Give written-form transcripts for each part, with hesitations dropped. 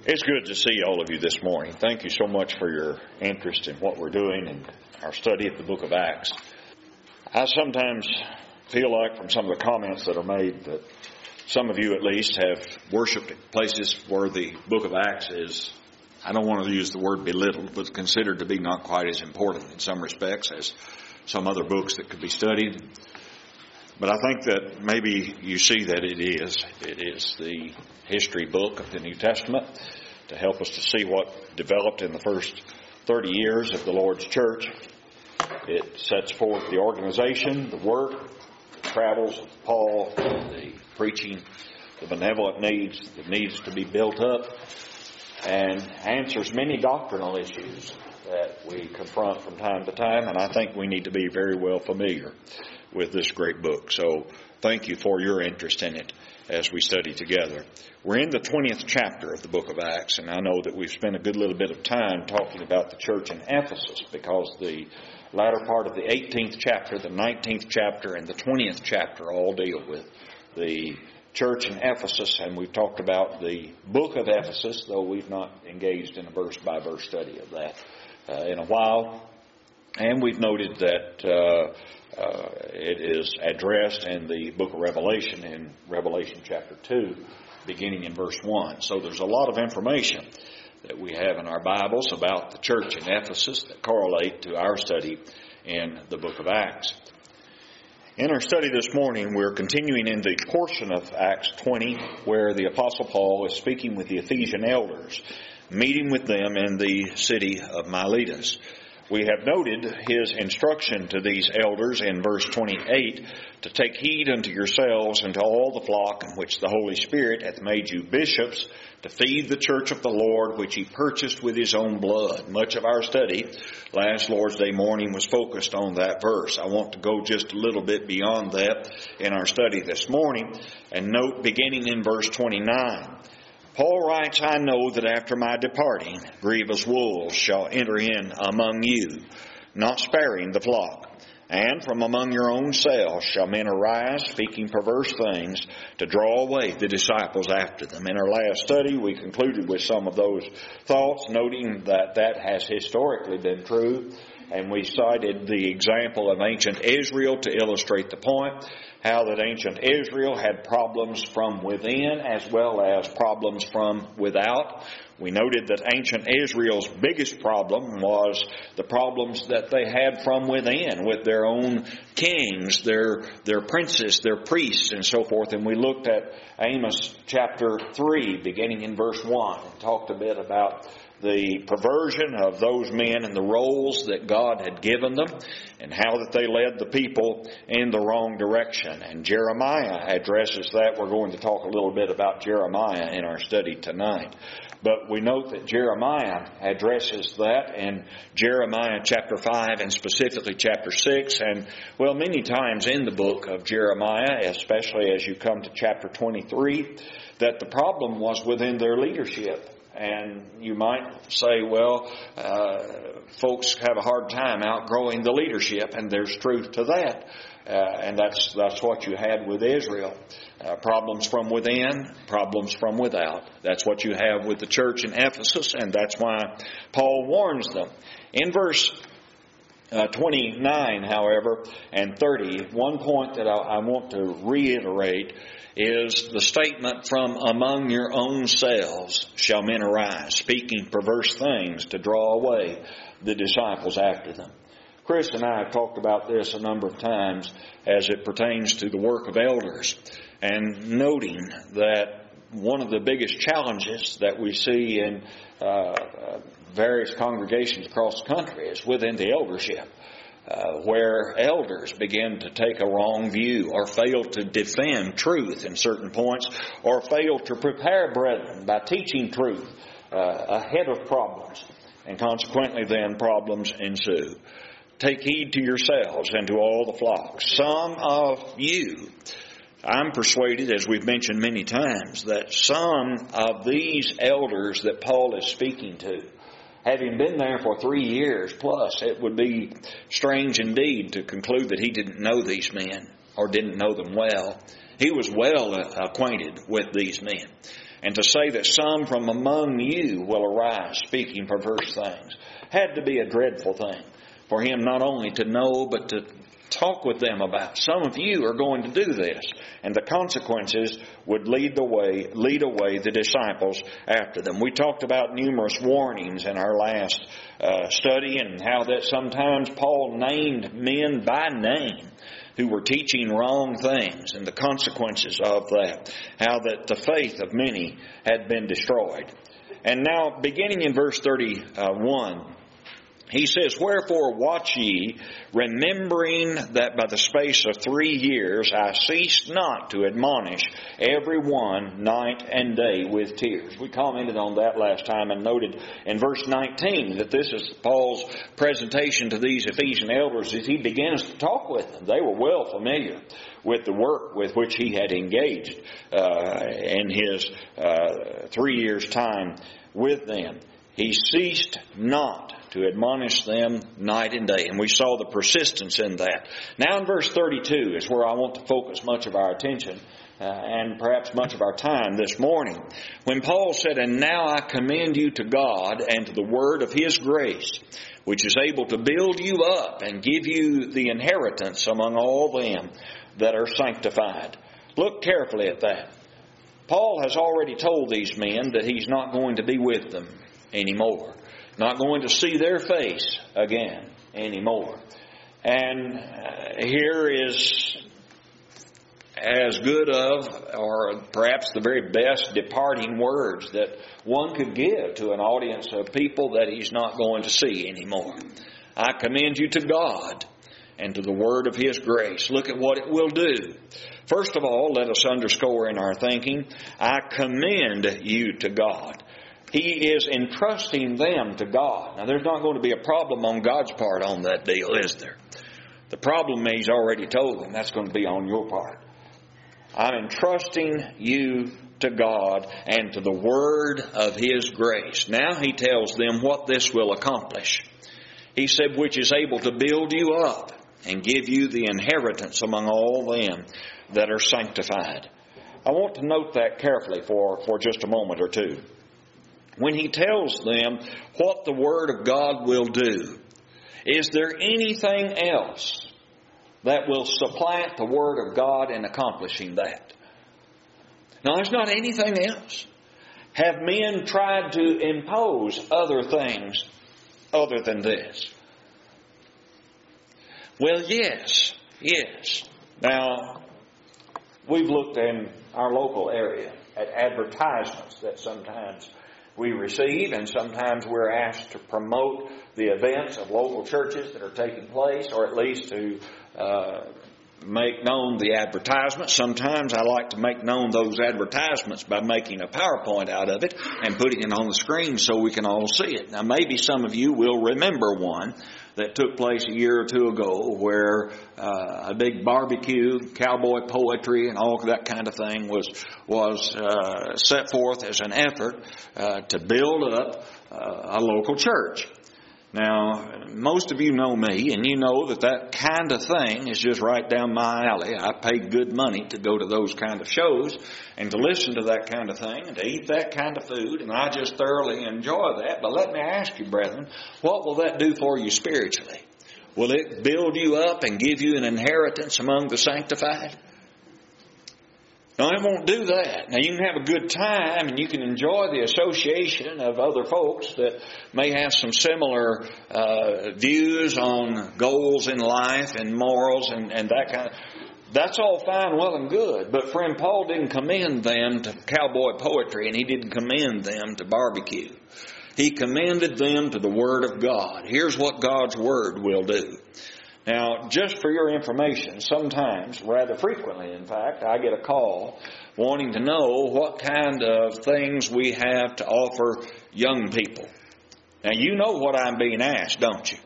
It's good to see all of you this morning. Thank you so much for your interest in what we're doing and our study of the book of Acts. I sometimes feel like from some of the comments that are made that some of you at least have worshipped at places where the book of Acts is, I don't want to use the word belittled, but considered to be not quite as important in some respects as some other books that could be studied. But I think that maybe you see that it is. It is the history book of the New Testament to help us to see what developed in the first 30 years of the Lord's church. It sets forth the organization, the work, the travels of Paul, the preaching, the benevolent needs, the needs to be built up, and answers many doctrinal issues that we confront from time to time, and I think we need to be very well familiar with this great book. So thank you for your interest in it as we study together. We're in the 20th chapter of the book of Acts, and I know that we've spent a good little bit of time talking about the church in Ephesus because the latter part of the 18th chapter, the 19th chapter, and the 20th chapter all deal with the church in Ephesus, and we've talked about the book of Ephesus, though we've not engaged in a verse-by-verse study of that in a while. And we've noted that it is addressed in the book of Revelation, in Revelation chapter 2, beginning in verse 1. So there's a lot of information that we have in our Bibles about the church in Ephesus that correlate to our study in the book of Acts. In our study this morning, we're continuing in the portion of Acts 20 where the Apostle Paul is speaking with the Ephesian elders, meeting with them in the city of Miletus. We have noted his instruction to these elders in verse 28 to take heed unto yourselves and to all the flock in which the Holy Spirit hath made you bishops, to feed the church of the Lord which he purchased with his own blood. Much of our study last Lord's Day morning was focused on that verse. I want to go just a little bit beyond that in our study this morning and note beginning in verse 29. Paul writes, I know that after my departing, grievous wolves shall enter in among you, not sparing the flock. And from among your own selves shall men arise, speaking perverse things, to draw away the disciples after them. In our last study, we concluded with some of those thoughts, noting that that has historically been true. And we cited the example of ancient Israel to illustrate the point, how that ancient Israel had problems from within as well as problems from without. We noted that ancient Israel's biggest problem was the problems that they had from within with their own kings, their princes, their priests, and so forth. And we looked at Amos chapter 3, beginning in verse 1, and talked a bit about the perversion of those men and the roles that God had given them and how that they led the people in the wrong direction. And Jeremiah addresses that. We're going to talk a little bit about Jeremiah in our study tonight. But we note that Jeremiah addresses that in Jeremiah chapter 5 and specifically chapter 6. And, well, many times in the book of Jeremiah, especially as you come to chapter 23, that the problem was within their leadership. And you might say, well, folks have a hard time outgrowing the leadership, and there's truth to that. And that's what you had with Israel. Problems from within, problems from without. That's what you have with the church in Ephesus, and that's why Paul warns them. In verse 29, however, and 30, one point that I want to reiterate is the statement, from among your own selves shall men arise, speaking perverse things to draw away the disciples after them. Chris and I have talked about this a number of times as it pertains to the work of elders, and noting that one of the biggest challenges that we see in various congregations across the country is within the eldership. Where elders begin to take a wrong view or fail to defend truth in certain points or fail to prepare brethren by teaching truth ahead of problems, and consequently then problems ensue. Take heed to yourselves and to all the flocks. Some of you, I'm persuaded, as we've mentioned many times, that some of these elders that Paul is speaking to, having been there for 3 years plus, it would be strange indeed to conclude that he didn't know these men or didn't know them well. He was well acquainted with these men. and to say that some from among you will arise speaking perverse things had to be a dreadful thing for him not only to know but to talk with them about. Some of you are going to do this, and the consequences would lead away the disciples after them. We talked about numerous warnings in our last study, and how that sometimes Paul named men by name who were teaching wrong things, and the consequences of that, how that the faith of many had been destroyed. And now, beginning in verse 31, he says, "Wherefore watch ye, remembering that by the space of 3 years I ceased not to admonish every one night and day with tears." We commented on that last time and noted in verse 19 that this is Paul's presentation to these Ephesian elders as he begins to talk with them. They were well familiar with the work with which he had engaged in his 3 years' time with them. He ceased not to admonish them night and day. And we saw the persistence in that. Now in verse 32 is where I want to focus much of our attention and perhaps much of our time this morning. When Paul said, "And now I commend you to God and to the word of His grace, which is able to build you up and give you the inheritance among all them that are sanctified." Look carefully at that. Paul has already told these men that he's not going to be with them anymore. Not going to see their face again anymore. And here is as good of, or perhaps the very best departing words that one could give to an audience of people that he's not going to see anymore. "I commend you to God and to the word of His grace." Look at what it will do. First of all, let us underscore in our thinking, I commend you to God. He is entrusting them to God. Now, there's not going to be a problem on God's part on that deal, is there? The problem He's already told them, that's going to be on your part. I'm entrusting you to God and to the word of His grace. Now He tells them what this will accomplish. He said, "which is able to build you up and give you the inheritance among all them that are sanctified." I want to note that carefully for just a moment or two. When he tells them what the Word of God will do, is there anything else that will supplant the Word of God in accomplishing that? No, there's not anything else. Have men tried to impose other things other than this? Well, yes. Now, we've looked in our local area at advertisements that sometimes we receive, and sometimes we're asked to promote the events of local churches that are taking place, or at least to make known the advertisements. Sometimes I like to make known those advertisements by making a PowerPoint out of it and putting it on the screen so we can all see it. Now, maybe some of you will remember one that took place a year or two ago where a big barbecue, cowboy poetry, and all that kind of thing was set forth as an effort to build up a local church. Now, most of you know me, and you know that kind of thing is just right down my alley. I pay good money to go to those kind of shows and to listen to that kind of thing and to eat that kind of food, and I just thoroughly enjoy that. But let me ask you, brethren, what will that do for you spiritually? Will it build you up and give you an inheritance among the sanctified? No, it won't do that. Now, you can have a good time and you can enjoy the association of other folks that may have some similar views on goals in life and morals and that kind of. That's all fine, well and good. But friend, Paul didn't commend them to cowboy poetry, and he didn't commend them to barbecue. He commended them to the Word of God. Here's what God's Word will do. Now, just for your information, sometimes, rather frequently in fact, I get a call wanting to know what kind of things we have to offer young people. Now, you know what I'm being asked, don't you?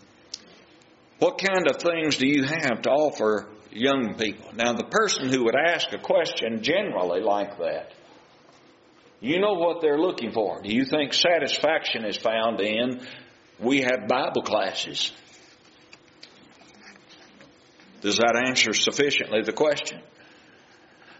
What kind of things do you have to offer young people? Now, the person who would ask a question generally like that, you know what they're looking for. Do you think satisfaction is found in, we have Bible classes? Does that answer sufficiently the question?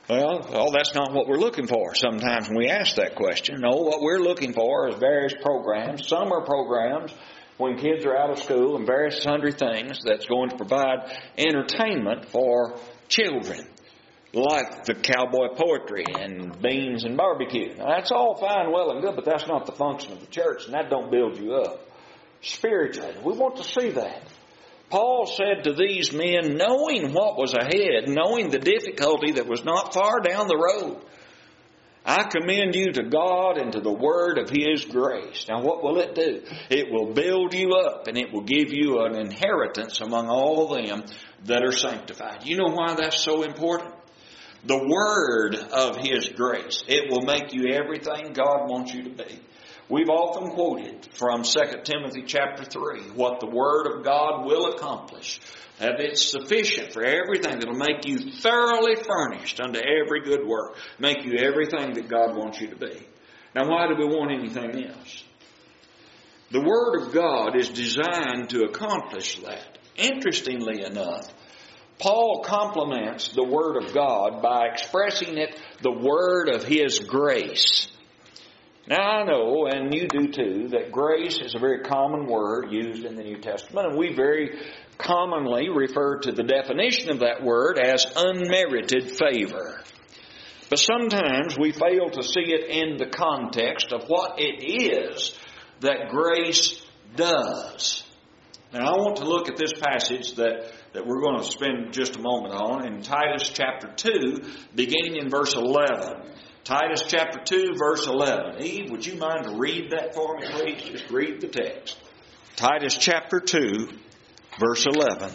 Well, that's not what we're looking for sometimes when we ask that question. No, what we're looking for is various programs, summer programs, when kids are out of school, and various sundry things that's going to provide entertainment for children, like the cowboy poetry and beans and barbecue. Now, that's all fine, well, and good, but that's not the function of the church, and that don't build you up spiritually. We want to see that. Paul said to these men, knowing what was ahead, knowing the difficulty that was not far down the road, I commend you to God and to the word of His grace. Now what will it do? It will build you up, and it will give you an inheritance among all them that are sanctified. You know why that's so important? The word of His grace. It will make you everything God wants you to be. We've often quoted from 2 Timothy chapter 3 what the Word of God will accomplish. That it's sufficient for everything that will make you thoroughly furnished unto every good work. Make you everything that God wants you to be. Now why do we want anything else? The Word of God is designed to accomplish that. Interestingly enough, Paul complements the Word of God by expressing it the Word of His grace. Now I know, and you do too, that grace is a very common word used in the New Testament, and we very commonly refer to the definition of that word as unmerited favor. But sometimes we fail to see it in the context of what it is that grace does. Now I want to look at this passage that we're going to spend just a moment on in Titus chapter 2, beginning in verse 11. Titus chapter 2, verse 11. Eve, would you mind to read that for me, please? Just read the text. Titus chapter 2, verse 11.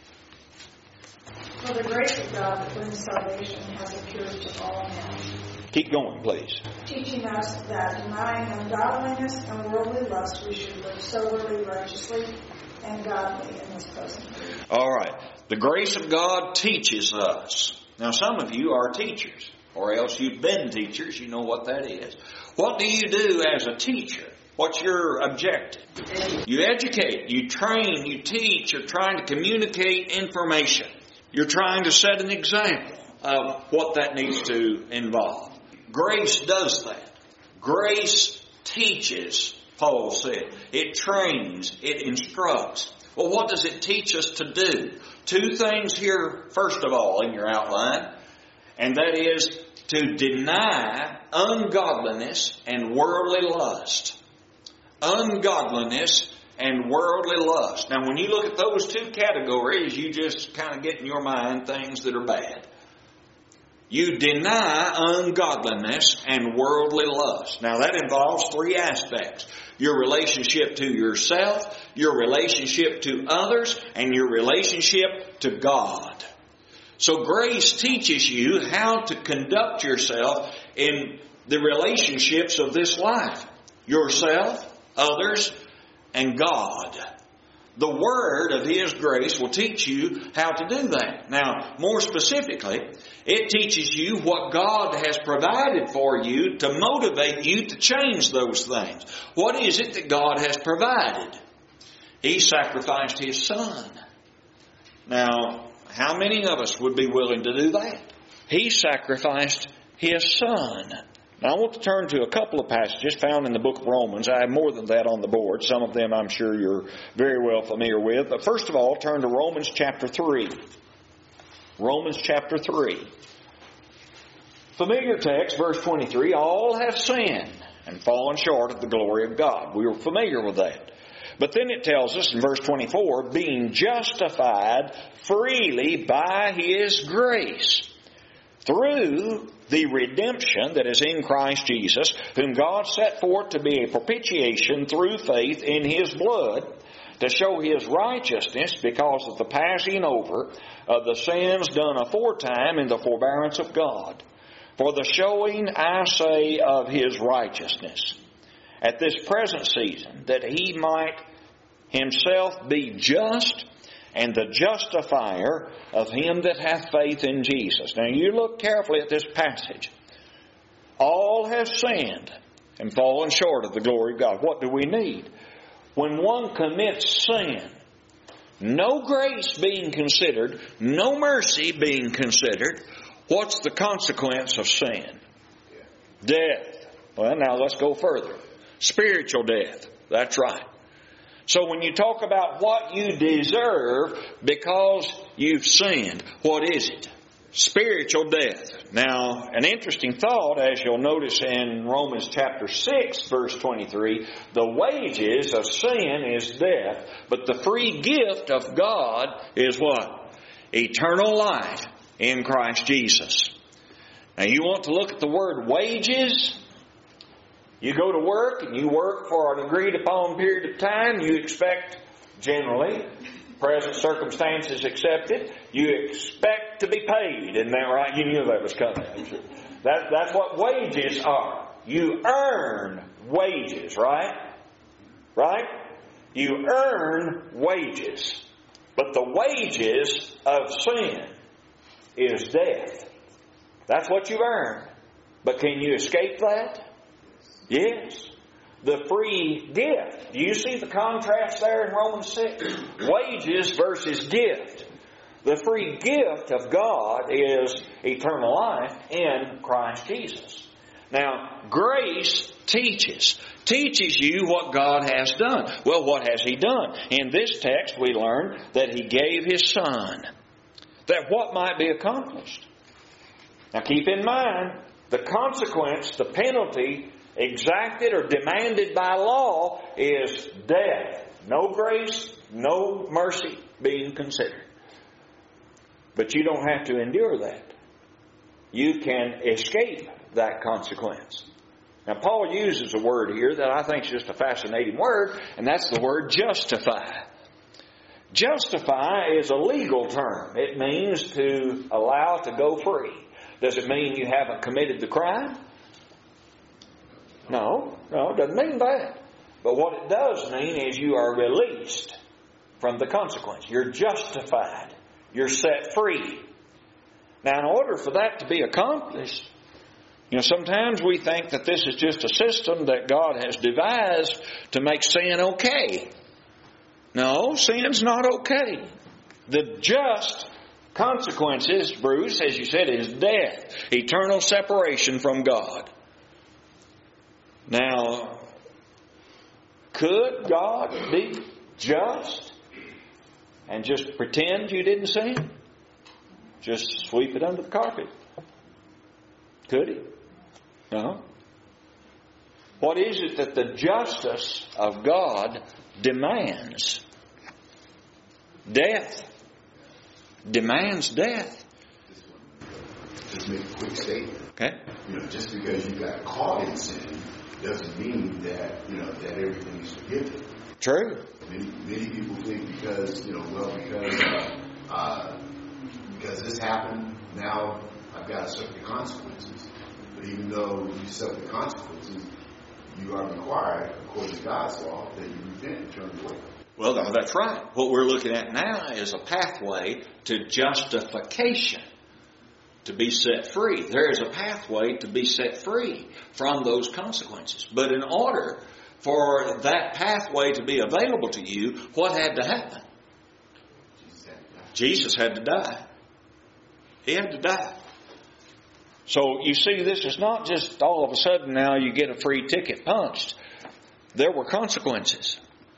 For the grace of God that brings salvation has appeared to all men. Keep going, please. Teaching us that denying ungodliness and worldly lust, we should live soberly, righteously, and godly in this present age. All right. The grace of God teaches us. Now, some of you are teachers, or else you've been teachers. You know what that is. What do you do as a teacher? What's your objective? You educate, you train, you teach. You're trying to communicate information. You're trying to set an example of what that needs to involve. Grace does that. Grace teaches, Paul said. It trains, it instructs. Well, what does it teach us to do? Two things here, first of all, in your outline. And that is to deny ungodliness and worldly lust. Ungodliness and worldly lust. Now, when you look at those two categories, you just kind of get in your mind things that are bad. You deny ungodliness and worldly lust. Now, that involves three aspects. Your relationship to yourself, your relationship to others, and your relationship to God. So grace teaches you how to conduct yourself in the relationships of this life. Yourself, others, and God. The Word of His grace will teach you how to do that. Now, more specifically, it teaches you what God has provided for you to motivate you to change those things. What is it that God has provided? He sacrificed His Son. Now, how many of us would be willing to do that? He sacrificed His Son. Now I want to turn to a couple of passages found in the book of Romans. I have more than that on the board. Some of them I'm sure you're very well familiar with. But first of all, turn to Romans chapter 3. Romans chapter 3. Familiar text, verse 23, all have sinned and fallen short of the glory of God. We were familiar with that. But then it tells us in verse 24, being justified freely by His grace through the redemption that is in Christ Jesus, whom God set forth to be a propitiation through faith in His blood, to show His righteousness because of the passing over of the sins done aforetime in the forbearance of God, for the showing, I say, of His righteousness at this present season, that He might Himself be just and the justifier of him that hath faith in Jesus. Now you look carefully at this passage. All have sinned and fallen short of the glory of God. What do we need? When one commits sin, no grace being considered, no mercy being considered, What's the consequence of sin? Death. Well, now let's go further. Spiritual death. That's right. So when you talk about what you deserve because you've sinned, what is it? Spiritual death. Now, an interesting thought, as you'll notice in Romans chapter 6, verse 23, the wages of sin is death, but the free gift of God is what? Eternal life in Christ Jesus. Now, you want to look at the word wages? You go to work and you work for an agreed upon period of time. You expect, generally, present circumstances accepted, you expect to be paid. Isn't that right? You knew that was coming. That's what wages are. You earn wages, right? Right? You earn wages. But the wages of sin is death. That's what you earn. But can you escape that? Yes. The free gift. Do you see the contrast there in Romans 6? Wages versus gift. The free gift of God is eternal life in Christ Jesus. Now, grace teaches you what God has done. Well, what has He done? In this text we learn that He gave His Son, that what might be accomplished. Now keep in mind, the consequence, the penalty exacted or demanded by law is death. No grace, no mercy being considered. But you don't have to endure that. You can escape that consequence. Now Paul uses a word here that I think is just a fascinating word, and that's the word justify. Justify is a legal term. It means to allow to go free. Does it mean you haven't committed the crime? No, it doesn't mean that. But what it does mean is you are released from the consequence. You're justified. You're set free. Now, in order for that to be accomplished, sometimes we think that this is just a system that God has devised to make sin okay. No, sin's not okay. The just consequences, Bruce, as you said, is death. Eternal separation from God. Now, could God be just and just pretend you didn't sin? Just sweep it under the carpet? Could He? No. What is it that the justice of God demands? Death. Demands death. Just make a quick statement. Okay. Just because you got caught in sin doesn't mean that that everything is forgiven. True. Many people think because this happened, now I've got to suffer the consequences. But even though you suffer the consequences, you are required, according to God's law, that you repent and turn away. Well, no, that's right. What we're looking at now is a pathway to justification, to be set free. There is a pathway to be set free from those consequences. But in order for that pathway to be available to you, what had to happen? Jesus had to die. He had to die. So you see, this is not just all of a sudden now you get a free ticket punched. There were consequences.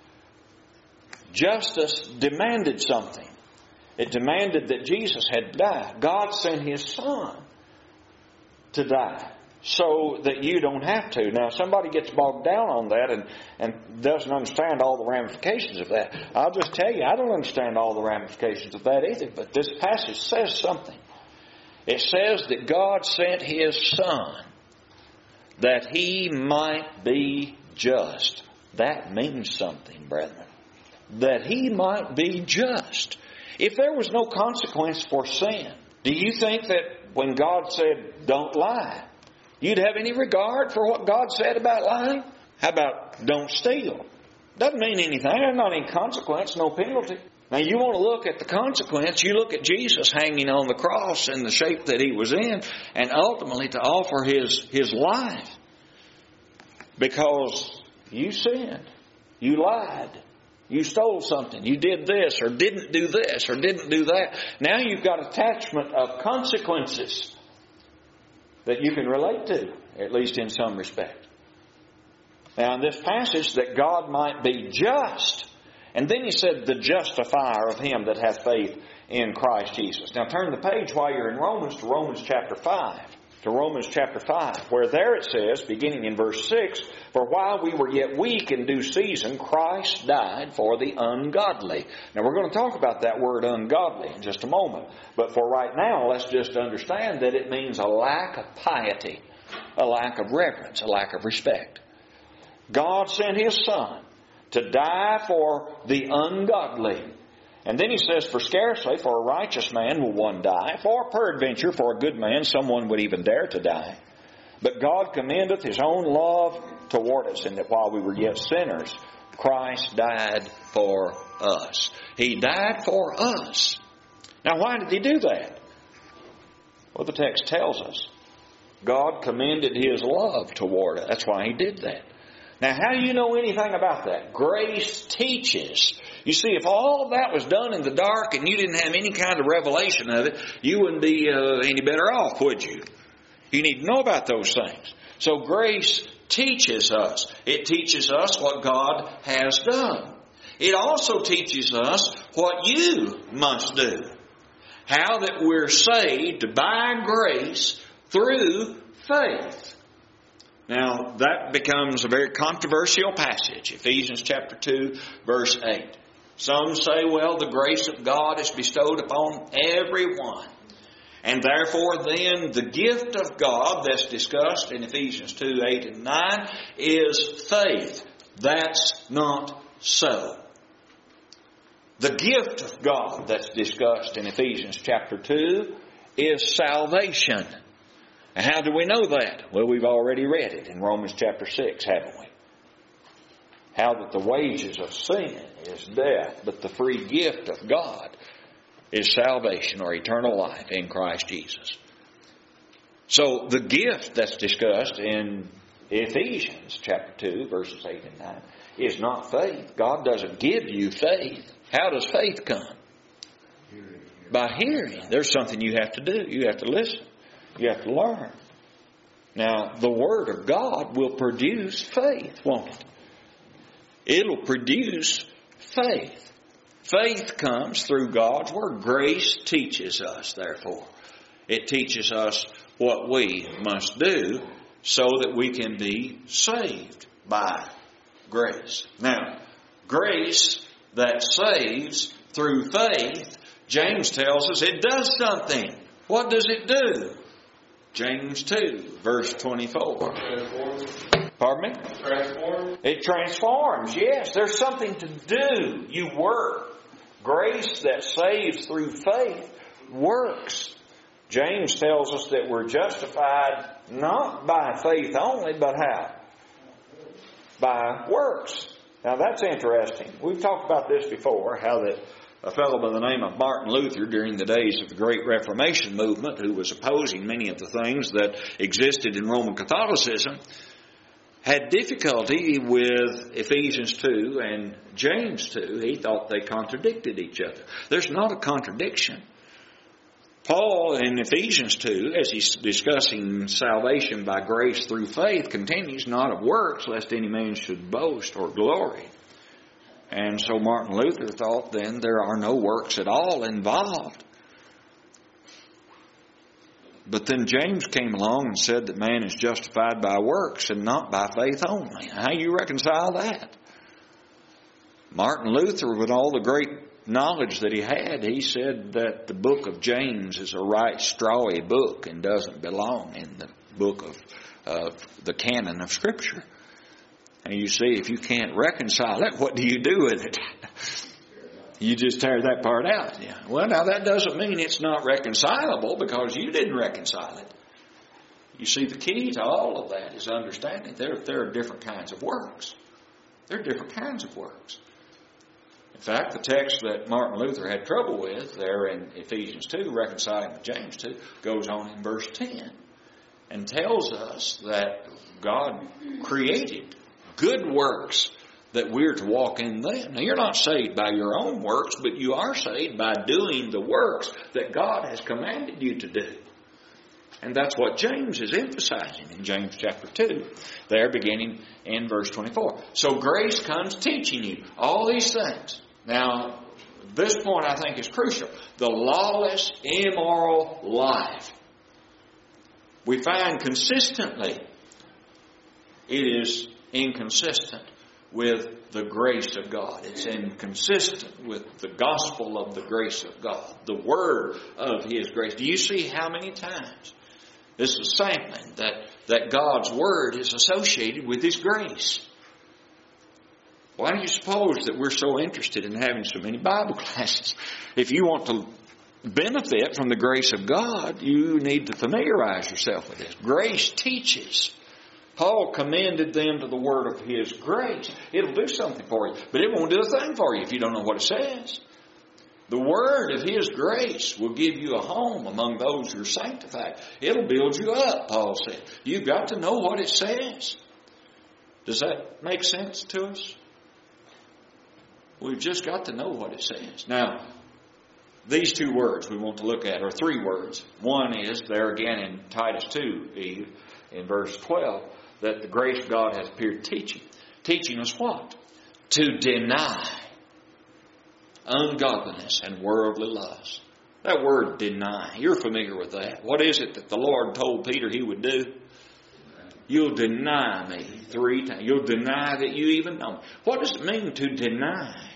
Justice demanded something. It demanded that Jesus had to die. God sent His Son to die so that you don't have to. Now, somebody gets bogged down on that and doesn't understand all the ramifications of that. I'll just tell you, I don't understand all the ramifications of that either, but this passage says something. It says that God sent His Son that He might be just. That means something, brethren. That He might be just. If there was no consequence for sin, do you think that when God said, don't lie, you'd have any regard for what God said about lying? How about don't steal? Doesn't mean anything. There's not any consequence, no penalty. Now you want to look at the consequence, you look at Jesus hanging on the cross in the shape that He was in, and ultimately to offer His life. Because you sinned. You lied. You stole something. You did this or didn't do this or didn't do that. Now you've got attachment of consequences. that you can relate to, at least in some respect. Now in this passage, that God might be just. And then he said, the justifier of him that hath faith in Christ Jesus. Now turn the page while you're in Romans to Romans chapter 5. To Romans chapter 5, where there it says, beginning in verse 6, for while we were yet weak in due season, Christ died for the ungodly. Now we're going to talk about that word ungodly in just a moment. But for right now, let's just understand that it means a lack of piety, a lack of reverence, a lack of respect. God sent His Son to die for the ungodly. And then he says, for scarcely for a righteous man will one die, for peradventure for a good man someone would even dare to die. But God commendeth His own love toward us, in that while we were yet sinners, Christ died for us. He died for us. Now why did He do that? Well, the text tells us. God commended His love toward us. That's why He did that. Now how do you know anything about that? Grace teaches. You see, if all of that was done in the dark and you didn't have any kind of revelation of it, you wouldn't be any better off, would you? You need to know about those things. So grace teaches us. It teaches us what God has done. It also teaches us what you must do. How that we're saved by grace through faith. Now, that becomes a very controversial passage. Ephesians chapter 2, verse 8. Some say, well, the grace of God is bestowed upon everyone. And therefore then the gift of God that's discussed in Ephesians 2, 8 and 9 is faith. That's not so. The gift of God that's discussed in Ephesians chapter 2 is salvation. And how do we know that? Well, we've already read it in Romans chapter 6, haven't we? How that the wages of sin is death, but the free gift of God is salvation or eternal life in Christ Jesus. So the gift that's discussed in Ephesians chapter 2, verses 8 and 9 is not faith. God doesn't give you faith. How does faith come? By hearing. There's something you have to do. You have to listen. You have to learn. Now, the Word of God will produce faith, won't it? It'll produce faith. Faith comes through God's Word. Grace teaches us, therefore. It teaches us what we must do so that we can be saved by grace. Now, grace that saves through faith, James tells us it does something. What does it do? James 2, verse 24. Pardon me? Transforms. It transforms, yes. There's something to do. You work. Grace that saves through faith works. James tells us that we're justified not by faith only, but how? By works. Now that's interesting. We've talked about this before, how that a fellow by the name of Martin Luther during the days of the Great Reformation movement, who was opposing many of the things that existed in Roman Catholicism, had difficulty with Ephesians 2 and James 2. He thought they contradicted each other. There's not a contradiction. Paul in Ephesians 2, as he's discussing salvation by grace through faith, continues, not of works, lest any man should boast or glory. And so Martin Luther thought then there are no works at all involved. But then James came along and said that man is justified by works and not by faith only. How do you reconcile that? Martin Luther, with all the great knowledge that he had, he said that the book of James is a right strawy book and doesn't belong in the book of the canon of Scripture. And you see, if you can't reconcile it, what do you do with it? You just tear that part out. Yeah. Well, now that doesn't mean it's not reconcilable because you didn't reconcile it. You see, the key to all of that is understanding there are different kinds of works. There are different kinds of works. In fact, the text that Martin Luther had trouble with there in Ephesians 2, reconciling with James 2, goes on in verse 10 and tells us that God created good works that we're to walk in them. Now, you're not saved by your own works, but you are saved by doing the works that God has commanded you to do. And that's what James is emphasizing in James chapter 2, there beginning in verse 24. So grace comes teaching you all these things. Now, this point I think is crucial. The lawless, immoral life. We find consistently it is inconsistent with the grace of God. It's inconsistent with the gospel of the grace of God, the word of His grace. Do you see how many times this is sampling that God's word is associated with His grace? Why do you suppose that we're so interested in having so many Bible classes? If you want to benefit from the grace of God, you need to familiarize yourself with this. Grace teaches. Paul commended them to the word of His grace. It'll do something for you, but it won't do a thing for you if you don't know what it says. The word of His grace will give you a home among those who are sanctified. It'll build you up, Paul said. You've got to know what it says. Does that make sense to us? We've just got to know what it says. Now, these two words we want to look at are three words. One is there again in Titus 2, Eve, in verse 12, that the grace of God has appeared teaching. Teaching us what? To deny ungodliness and worldly lust. That word deny, you're familiar with that. What is it that the Lord told Peter He would do? You'll deny me 3 times. You'll deny that you even know me. What does it mean to deny?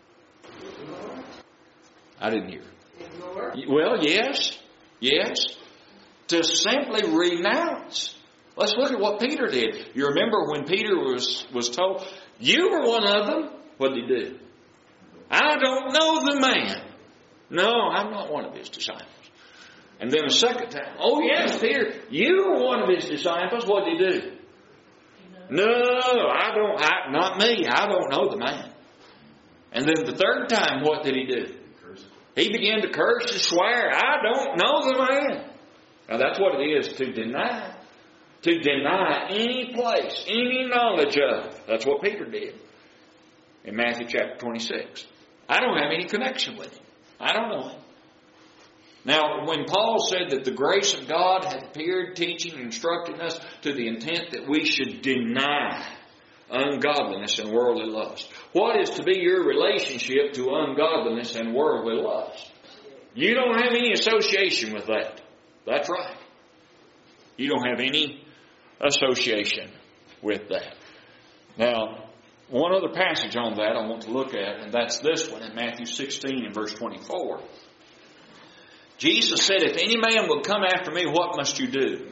I didn't hear. Ignore? Well, yes. Yes. To simply renounce. Let's look at what Peter did. You remember when Peter was told, you were one of them. What did he do? I don't know the man. No, I'm not one of his disciples. And then a second time, oh yes, Peter, you were one of his disciples. What did he do? No, not me. I don't know the man. And then the third time, what did he do? He began to curse and swear, I don't know the man. Now that's what it is to deny. To deny any place, any knowledge of. That's what Peter did in Matthew chapter 26. I don't have any connection with him. I don't know him. Now, when Paul said that the grace of God hath appeared, teaching and instructing us to the intent that we should deny ungodliness and worldly lust. What is to be your relationship to ungodliness and worldly lust? You don't have any association with that. That's right. You don't have any association with that. Now, one other passage on that I want to look at, and that's this one in Matthew 16 and verse 24. Jesus said, if any man will come after me, what must you do?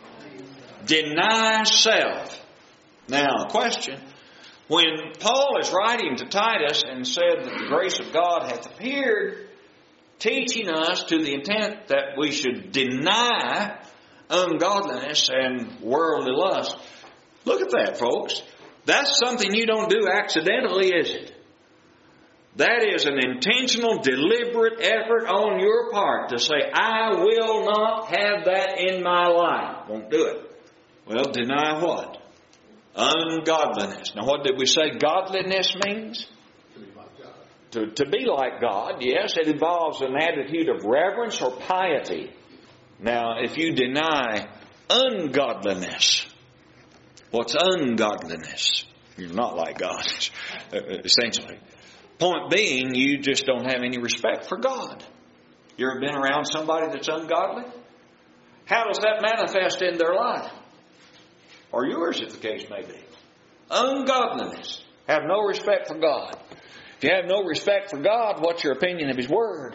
Deny self. Now, question. When Paul is writing to Titus and said that the grace of God hath appeared, teaching us to the intent that we should deny ungodliness and worldly lust. Look at that, folks. That's something you don't do accidentally, is it? That is an intentional, deliberate effort on your part to say, I will not have that in my life. Won't do it. Well, deny what? Ungodliness. Now, what did we say godliness means? To be like God, yes. It involves an attitude of reverence or piety. Now, if you deny ungodliness, what's ungodliness? You're not like God, essentially. Point being, you just don't have any respect for God. You ever been around somebody that's ungodly? How does that manifest in their life? Or yours, if the case may be. Ungodliness. Have no respect for God. If you have no respect for God, what's your opinion of His Word?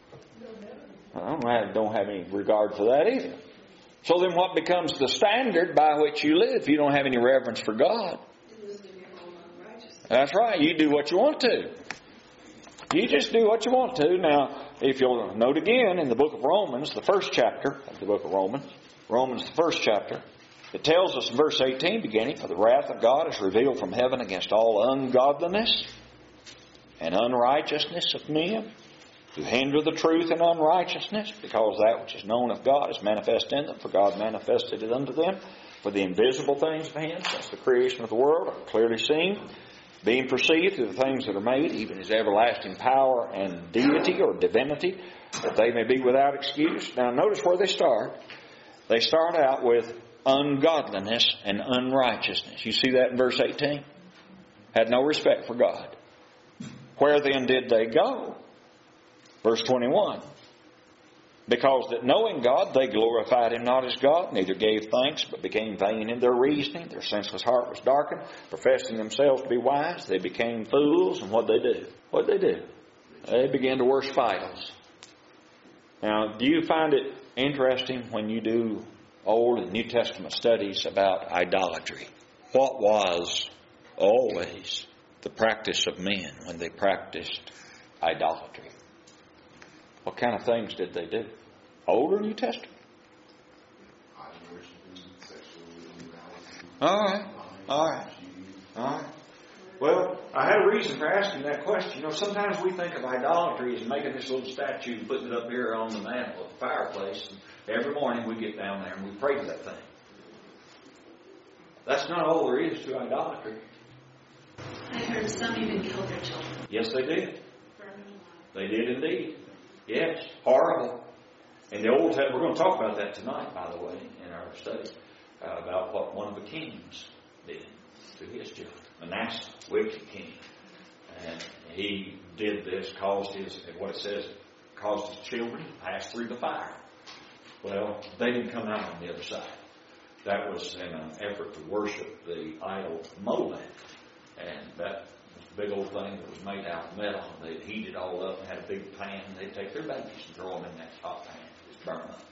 I don't have any regard for that either. So then what becomes the standard by which you live if you don't have any reverence for God? That's right. You do what you want to. You just do what you want to. Now, if you'll note again in the book of Romans, the first chapter of the book of Romans, the first chapter, it tells us in verse 18 beginning, for the wrath of God is revealed from heaven against all ungodliness and unrighteousness of men, who hinder the truth in unrighteousness, because that which is known of God is manifest in them, for God manifested it unto them. For the invisible things of Him, since the creation of the world, are clearly seen, being perceived through the things that are made, even His everlasting power and deity or divinity, that they may be without excuse. Now notice where they start. They start out with ungodliness and unrighteousness. You see that in verse 18? Had no respect for God. Where then did they go? Verse 21. Because that knowing God, they glorified Him not as God, neither gave thanks, but became vain in their reasoning. Their senseless heart was darkened. Professing themselves to be wise, they became fools. And what did they do? What did they do? They began to worship idols. Now, do you find it interesting when you do Old and New Testament studies about idolatry? What was always the practice of men when they practiced idolatry? What kind of things did they do? Old or New Testament? All right. Well, I had a reason for asking that question. You know, sometimes we think of idolatry as making this little statue and putting it up here on the mantle of the fireplace. And every morning we get down there and we pray to that thing. That's not all there is to idolatry. I heard some even killed their children. Yes, they did. They did indeed. Yes, horrible. And the Old Testament, we're going to talk about that tonight, by the way, in our study, about what one of the kings did to his children. Manasseh, wicked king. And he did this, caused his children to pass through the fire. Well, they didn't come out on the other side. That was in an effort to worship the idol Molech. And that was a big old thing that was made out of metal. They'd heat it all up and had a big pan. They'd take their babies and throw them in that hot pan. Just burn them up.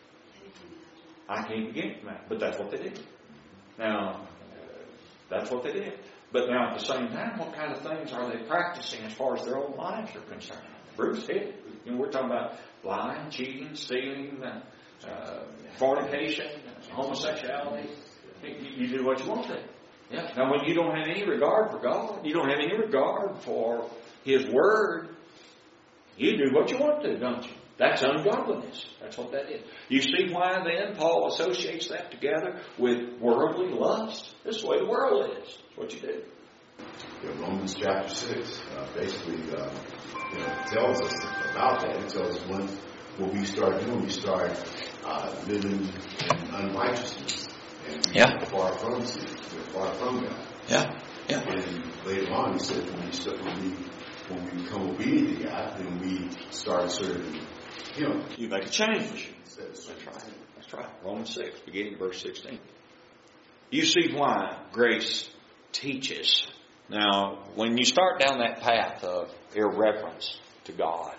I can't begin to imagine, but that's what they did. Now, that's what they did. But now at the same time, what kind of things are they practicing as far as their own lives are concerned? Bruce hit it. You know, we're talking about lying, cheating, stealing, fornication, homosexuality. You do what you want to. Yeah. Now, when you don't have any regard for God, you don't have any regard for His Word, you do what you want to, don't you? That's ungodliness. That's what that is. You see why then Paul associates that together with worldly lust? This is the way the world is. That's what you do. Yeah, Romans chapter 6 basically tells us about that. It tells us what we start doing. We start living in unrighteousness. And we're far from sin. We're far from God. Yeah. And later on, he said, when we become obedient to God, then we start serving Him. You make a change. That's right. Romans 6, beginning verse 16. You see why grace teaches. Now, when you start down that path of irreverence to God,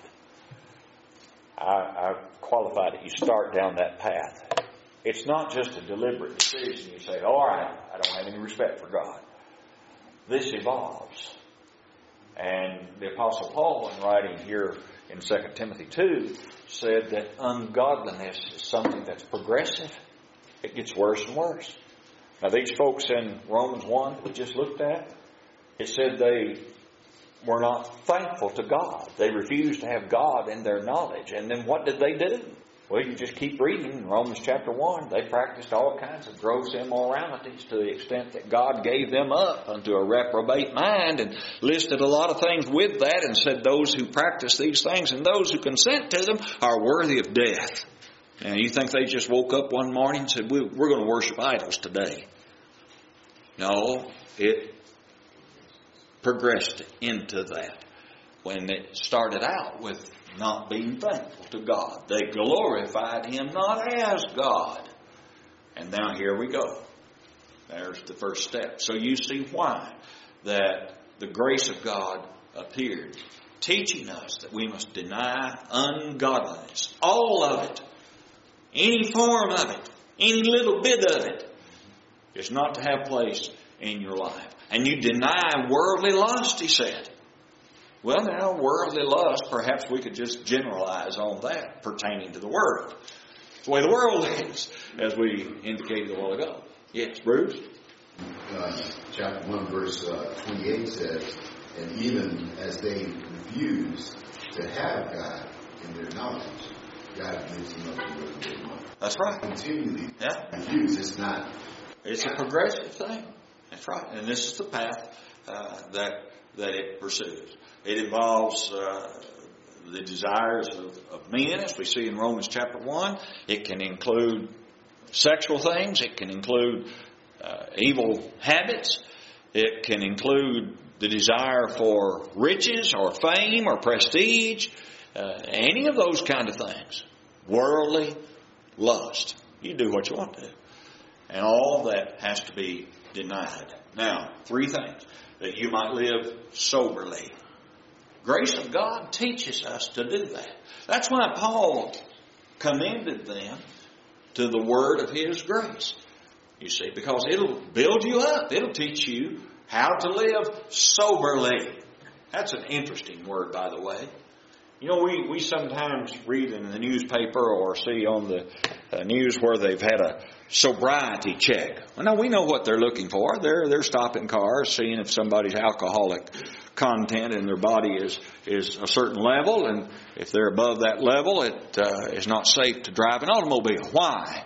I qualified it. You start down that path. It's not just a deliberate decision. You say, all right, I don't have any respect for God. This evolves. And the Apostle Paul, in writing here in 2 Timothy 2, said that ungodliness is something that's progressive. It gets worse and worse. Now, these folks in Romans 1 that we just looked at, it said they were not thankful to God. They refused to have God in their knowledge. And then what did they do? Well, you just keep reading in Romans chapter 1. They practiced all kinds of gross immoralities to the extent that God gave them up unto a reprobate mind and listed a lot of things with that and said those who practice these things and those who consent to them are worthy of death. Now, you think they just woke up one morning and said, we're going to worship idols today? No, it progressed into that. When it started out with not being thankful to God, they glorified Him not as God. And now here we go. There's the first step. So you see why that the grace of God appeared, teaching us that we must deny ungodliness. All of it. Any form of it. Any little bit of it is not to have place in your life. And you deny worldly lust, he said. Well, now, worldly lust, perhaps we could just generalize on that pertaining to the world. It's the way the world is, as we indicated a while ago. Yes, Bruce? Chapter 1, verse 28 says, and even as they refuse to have God in their knowledge, God gives them up to their mind. That's right. Continually refuse. It's a progressive thing. That's right. And this is the path that it pursues. It involves the desires of men, as we see in Romans chapter 1. It can include sexual things. It can include evil habits. It can include the desire for riches or fame or prestige. Any of those kind of things. Worldly lust. You do what you want to do. And all that has to be denied. Now, 3 things. That you might live soberly. Grace of God teaches us to do that. That's why Paul commended them to the word of His grace. You see, because it'll build you up. It'll teach you how to live soberly. That's an interesting word, by the way. You know, we sometimes read in the newspaper or see on the news where they've had a sobriety check. Well, now we know what they're looking for. They're stopping cars, seeing if somebody's alcoholic content in their body is a certain level, and if they're above that level, it is not safe to drive an automobile. Why?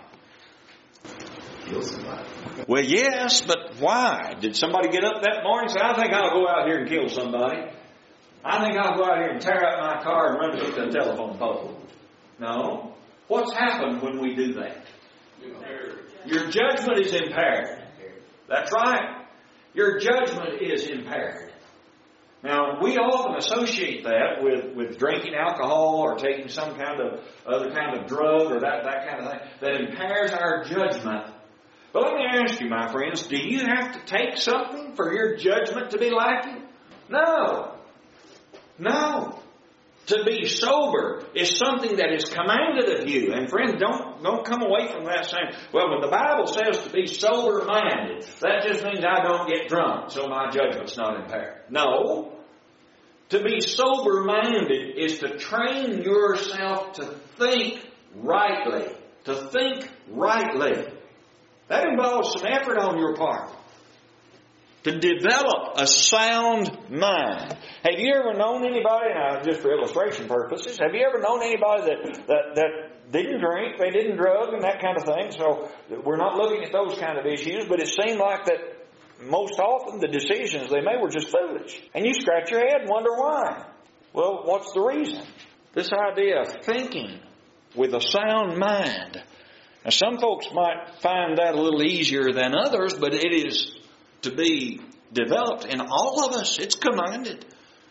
Kill somebody. Well, yes, but why? Did somebody get up that morning and say, I think I'll go out here and kill somebody? I think I'll go out here and tear up my car and run to the telephone pole. No. What's happened when we do that? Your judgment is impaired. That's right. Your judgment is impaired. Now, we often associate that with drinking alcohol or taking some kind of other kind of drug or that kind of thing that impairs our judgment. But let me ask you, my friends, do you have to take something for your judgment to be lacking? No. No. To be sober is something that is commanded of you. And friends, don't come away from that saying, well, when the Bible says to be sober-minded, that just means I don't get drunk, so my judgment's not impaired. No. To be sober-minded is to train yourself to think rightly. To think rightly. That involves some effort on your part. To develop a sound mind. Have you ever known anybody, now just for illustration purposes, have you ever known anybody that didn't drink, they didn't drug, and that kind of thing? So we're not looking at those kind of issues, but it seemed like that most often the decisions they made were just foolish. And you scratch your head and wonder why. Well, what's the reason? This idea of thinking with a sound mind. Now, some folks might find that a little easier than others, but it is to be developed in all of us. It's commanded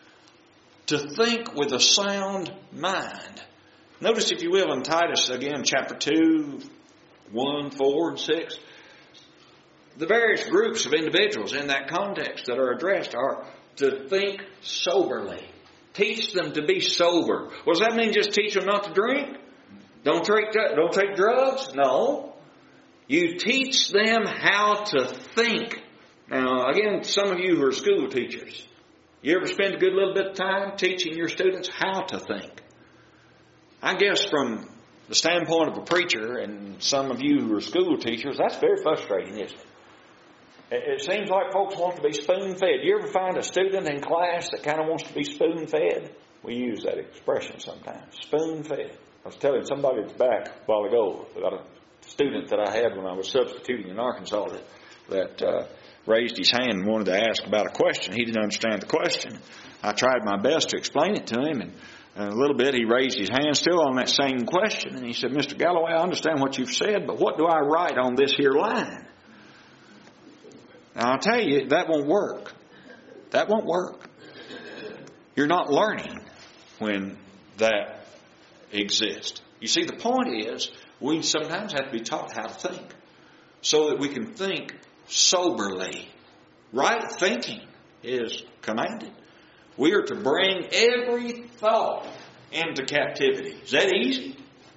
to think with a sound mind. Notice, if you will, in Titus, again, chapter 2, 1, 4, and 6, the various groups of individuals in that context that are addressed are to think soberly. Teach them to be sober. What does that mean? Just teach them not to drink? Don't take drugs? No. You teach them how to think. Now, again, some of you who are school teachers, you ever spend a good little bit of time teaching your students how to think? I guess from the standpoint of a preacher and some of you who are school teachers, that's very frustrating, isn't it? It seems like folks want to be spoon-fed. You ever find a student in class that kind of wants to be spoon-fed? We use that expression sometimes, spoon-fed. I was telling somebody at the back a while ago about a student that I had when I was substituting in Arkansas that raised his hand and wanted to ask about a question. He didn't understand the question. I tried my best to explain it to him, and in a little bit he raised his hand still on that same question, and he said, Mr. Galloway, I understand what you've said, but what do I write on this here line? Now, I'll tell you, that won't work. That won't work. You're not learning when that exists. You see, the point is, we sometimes have to be taught how to think so that we can think soberly. Right thinking is commanded. We are to bring every thought into captivity. Is that easy?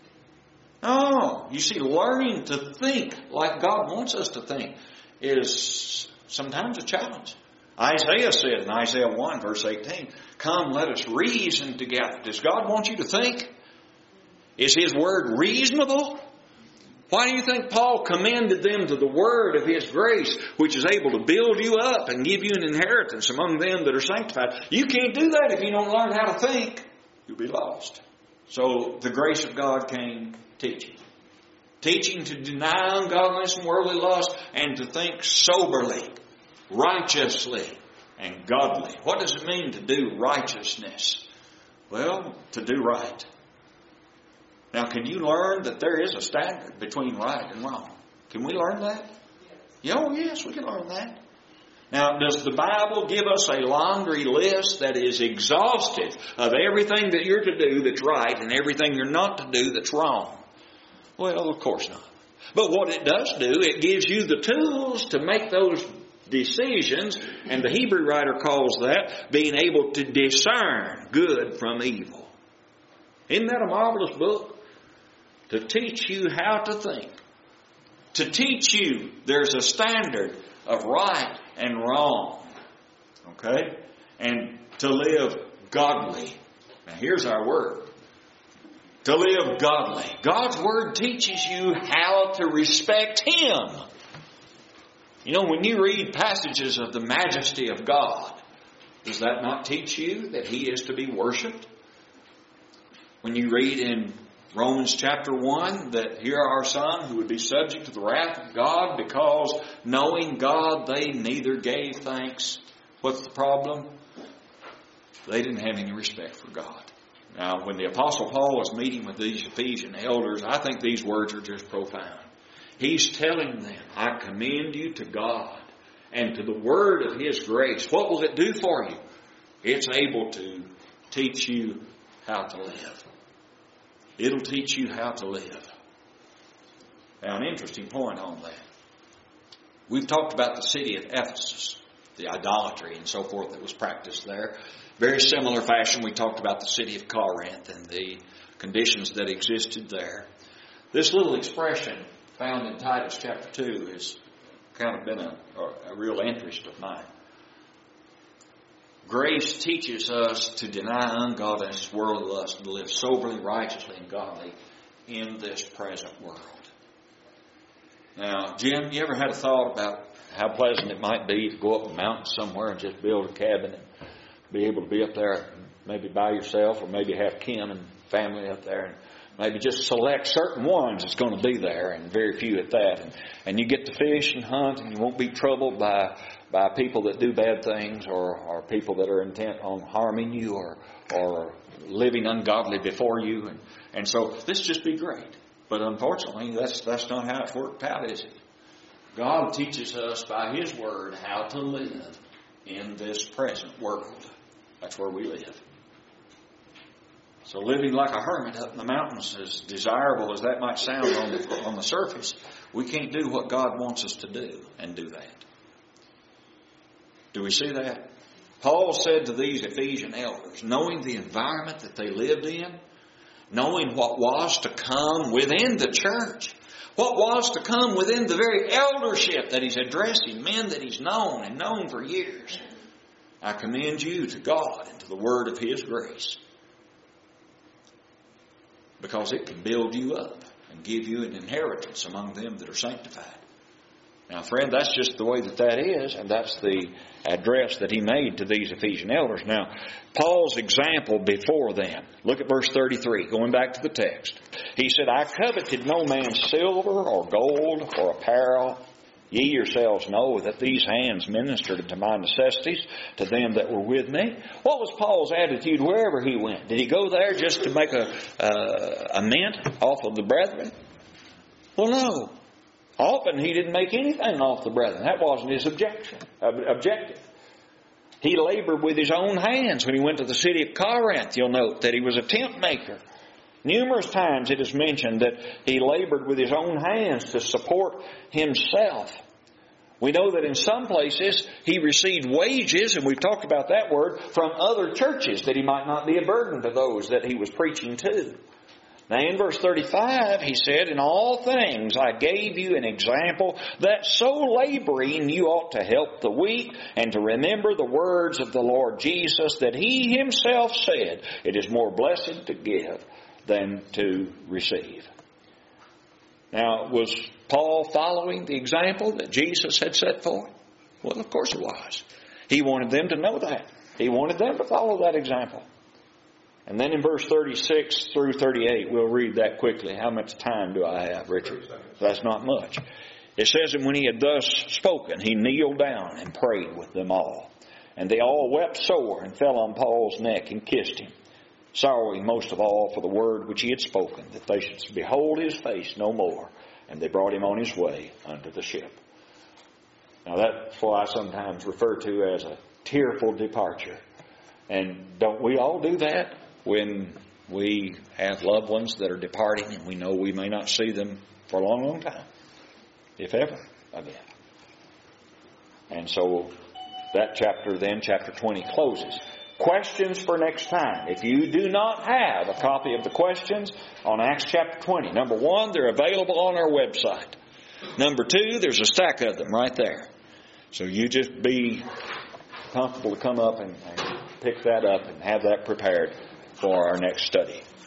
No. You see, learning to think like God wants us to think is sometimes a challenge. Isaiah said in Isaiah 1 verse 18, come, let us reason together. Does God want you to think? Is His Word reasonable? Why do you think Paul commended them to the Word of His grace, which is able to build you up and give you an inheritance among them that are sanctified? You can't do that if you don't learn how to think. You'll be lost. So the grace of God came teaching. Teaching to deny ungodliness and worldly lust and to think soberly, righteously, and godly. What does it mean to do righteousness? Well, to do right. Now, can you learn that there is a standard between right and wrong? Can we learn that? Oh, yes, we can learn that. Now, does the Bible give us a laundry list that is exhaustive of everything that you're to do that's right and everything you're not to do that's wrong? Well, of course not. But what it does do, it gives you the tools to make those decisions, and the Hebrew writer calls that being able to discern good from evil. Isn't that a marvelous book? To teach you how to think. To teach you there's a standard of right and wrong. Okay? And to live godly. Now here's our word. To live godly. God's word teaches you how to respect Him. You know, when you read passages of the majesty of God, does that not teach you that He is to be worshipped? When you read in Romans chapter 1 that here are some who would be subject to the wrath of God because knowing God they neither gave thanks. What's the problem? They didn't have any respect for God. Now, when the Apostle Paul was meeting with these Ephesian elders, I think these words are just profound. He's telling them, I commend you to God and to the word of His grace. What will it do for you? It's able to teach you how to live. It'll teach you how to live. Now, an interesting point on that. We've talked about the city of Ephesus, the idolatry and so forth that was practiced there. Very similar fashion, we talked about the city of Corinth and the conditions that existed there. This little expression found in Titus chapter 2 has kind of been a real interest of mine. Grace teaches us to deny ungodliness, worldly lust, and to live soberly, righteously, and godly in this present world. Now, Jim, you ever had a thought about how pleasant it might be to go up a mountain somewhere and just build a cabin and be able to be up there maybe by yourself or maybe have kin and family up there and maybe just select certain ones that's going to be there and very few at that. And you get to fish and hunt and you won't be troubled by people that do bad things or people that are intent on harming you or living ungodly before you. And so this just be great. But unfortunately, that's not how it's worked out, is it? God teaches us by His Word how to live in this present world. That's where we live. So living like a hermit up in the mountains, as desirable as that might sound on the surface, we can't do what God wants us to do and do that. Do we see that? Paul said to these Ephesian elders, knowing the environment that they lived in, knowing what was to come within the church, what was to come within the very eldership that he's addressing, men that he's known and known for years, I commend you to God and to the word of His grace. Because it can build you up and give you an inheritance among them that are sanctified. Now, friend, that's just the way that is, and that's the address that he made to these Ephesian elders. Now, Paul's example before them. Look at verse 33, going back to the text. He said, I coveted no man's silver or gold or apparel. Ye yourselves know that these hands ministered to my necessities, to them that were with me. What was Paul's attitude wherever he went? Did he go there just to make a mint off of the brethren? Well, no. Often he didn't make anything off the brethren. That wasn't his objective. He labored with his own hands. When he went to the city of Corinth, you'll note that he was a tent maker. Numerous times it is mentioned that he labored with his own hands to support himself. We know that in some places he received wages, and we've talked about that word, from other churches, that he might not be a burden to those that he was preaching to. Now in verse 35 he said, in all things I gave you an example that so laboring you ought to help the weak and to remember the words of the Lord Jesus, that He Himself said, it is more blessed to give than to receive. Now, was Paul following the example that Jesus had set forth? Well, of course he was. He wanted them to know that. He wanted them to follow that example. And then in verse 36 through 38, we'll read that quickly. How much time do I have, Richard? That's not much. It says that when he had thus spoken, he kneeled down and prayed with them all. And they all wept sore and fell on Paul's neck and kissed him. sorrowing most of all for the word which he had spoken, that they should behold his face no more. And they brought him on his way unto the ship. Now that's what I sometimes refer to as a tearful departure. And don't we all do that when we have loved ones that are departing and we know we may not see them for a long, long time, if ever again? And so that chapter then, chapter 20, closes. Questions for next time. If you do not have a copy of the questions on Acts chapter 20, number 1, they're available on our website. Number 2, there's a stack of them right there. So you just be comfortable to come up and pick that up and have that prepared for our next study.